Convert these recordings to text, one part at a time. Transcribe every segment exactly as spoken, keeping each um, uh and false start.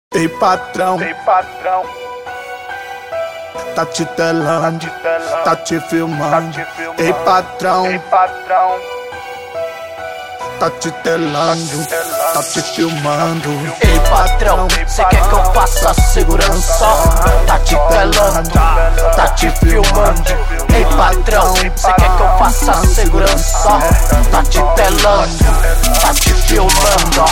Ei patrão, Ei patrão, tá te telando, tá te filmando. tá te filmando. Ei patrão, Ei patrão, tá te telando, tá te filmando. Ei patrão, cê quer que eu faça segurança? Tá te telando, tá te filmando. Ei patrão, cê quer que eu faça segurança? Tá te telando, tá te filmando.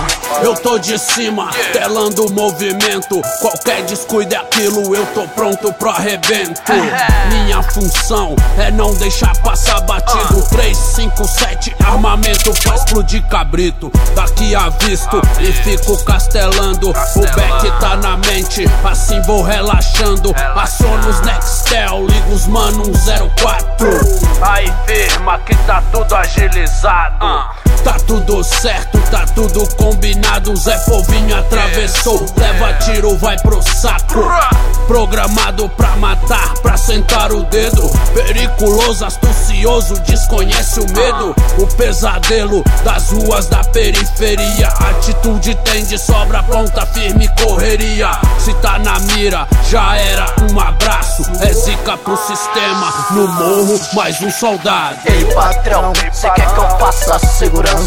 Eu tô de cima, telando o movimento. Qualquer descuido é aquilo, eu tô pronto pro arrebento. Minha função é não deixar passar batido. Três, cinco, sete, armamento pra explodir cabrito. Daqui avisto e fico castelando. O back tá na mente, assim vou relaxando. Aciono os Nextel, ligo os mano um zero quatro. Aí firma que tá tudo agilizado. Tá tudo certo, tá tudo combinado. Zé Povinho atravessou, leva tiro, vai pro saco. Programado pra matar, pra sentar o dedo. Periculoso, astucioso, desconhece o medo. O pesadelo das ruas da periferia. Atitude tem de sobra, ponta firme, correria. Se tá na mira, já era um abraço. É zica pro sistema, no morro mais um soldado. Ei patrão, cê quer que eu faça segurança?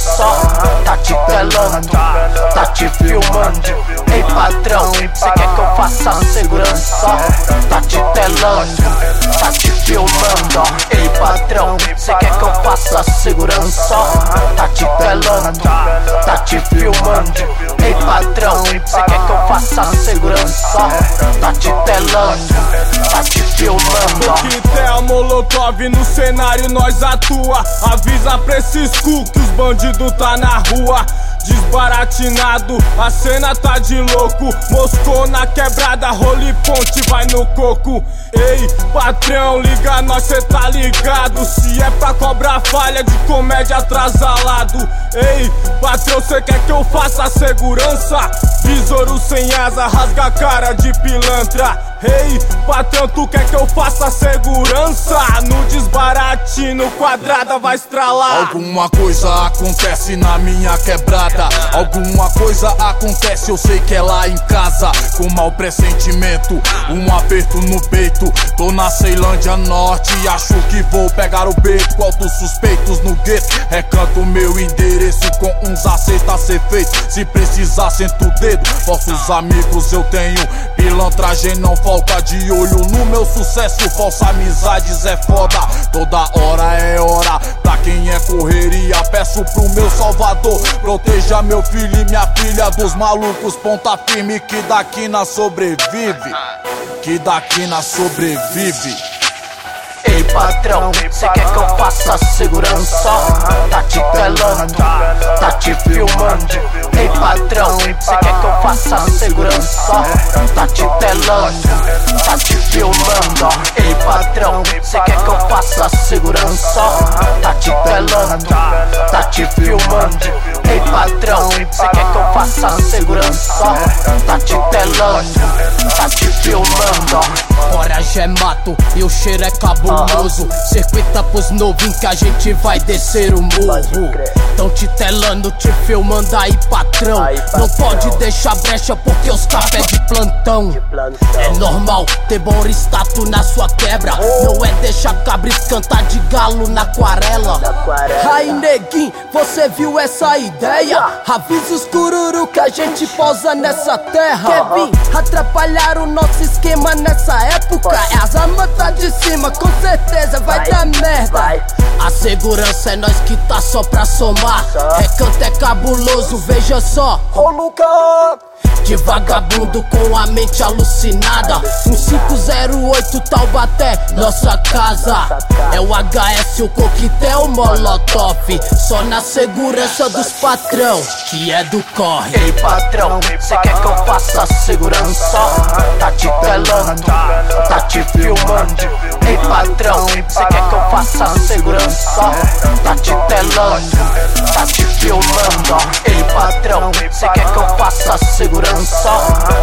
Tá te telando, tá te filmando. Ei patrão, cê quer que eu faça segurança? Tá te telando, tá te filmando. Ei patrão, cê quer que eu faça segurança? Tá te telando, tá te filmando. Ei patrão, cê quer que eu faça segurança? Tá te telando, tá te filmando. Coquetel, molotov no cenário nós atua. Avisa pra esses cu que os bandidos tá na rua. Desbaratinado, a cena tá de louco. Moscou na quebrada, role ponte, vai no coco. Ei, patrão, liga nós, cê tá ligado. Se é pra cobrar falha de comédia atrasalado. Ei, patrão, cê quer que eu faça segurança? Besouro sem asa, rasga a cara de pilantra. Ei, patrão, tu quer que eu faça segurança? No desbaratino, quadrada vai estralar. Alguma coisa acontece na minha quebrada. Alguma coisa acontece, eu sei que é lá em casa. Com mau pressentimento, um aperto no peito. Tô na Ceilândia Norte e acho que vou pegar o beco. Altos suspeitos no gueto, recanto meu endereço. Com uns acertos a ser feito, se precisar sento o dedo. Falsos amigos eu tenho, pilantragem não falta. De olho no meu sucesso, falsa amizades é foda. Toda hora é hora, pra quem é correria. Peço pro meu salvador, proteja meu filho e minha filha dos malucos. Ponta firme que daqui na sobrevive, que daqui na sobrevive. Ei patrão, cê quer que eu faça segurança? Tá te telando, tá te filmando. Ei patrão, cê quer que eu faça segurança? Tá te telando, tá te filmando. Ei patrão, cê quer que eu faça segurança? Tá te telando, tá te filmando. Ei patrão, cê quer que eu faça segurança? Tá te telando, tá te filmando. Coragem é mato e o cheiro é cabuloso. Circuita pros novinhos que a gente vai descer o morro. Tão te telando, te filmando aí, patrão. Não pode deixar brecha porque os cap é de plantão. É normal ter bom status na sua quebra. Não é deixar cabris cantar de galo na aquarela. Aí neguinho, você viu essa ideia? Avisa os cururu que a gente posa nessa terra. Quer vir atrapalhar o nosso esquema nessa época? É as armas tá de cima, com certeza vai, vai dar merda. Vai. A segurança é nós que tá só pra somar. Recanto é cabuloso, veja só. Roluca de vagabundo com a mente alucinada. Um cinco zero oito Taubaté, nossa casa. É o H S, o coquetel, molotov. Só na segurança dos patrão, que é do corre. Ei patrão, cê quer que eu faça segurança? Tá te telando, tá te filmando. Ei patrão, cê quer que eu faça segurança? Tá te telando, tá te filmando. Ei patrão, cê quer que eu faça segurança?